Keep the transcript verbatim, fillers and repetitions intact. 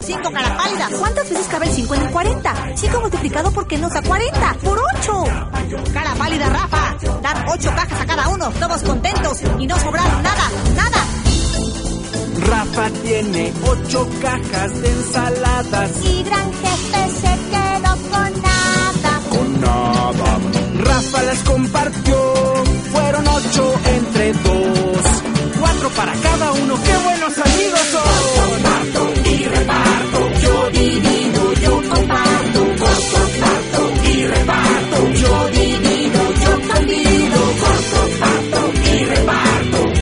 cinco, cara pálida. ¿Cuántas veces cabe el cinco en el cuarenta? cinco multiplicado por qué nos da cuarenta. ¡Por ocho! Cara pálida, Rafa. Dar ocho cajas a cada uno, todos contentos y no sobraron nada, nada. Rafa tiene ocho cajas de ensaladas. Y Gran Jefe se quedó con nada. Con nada. Rafa las compartió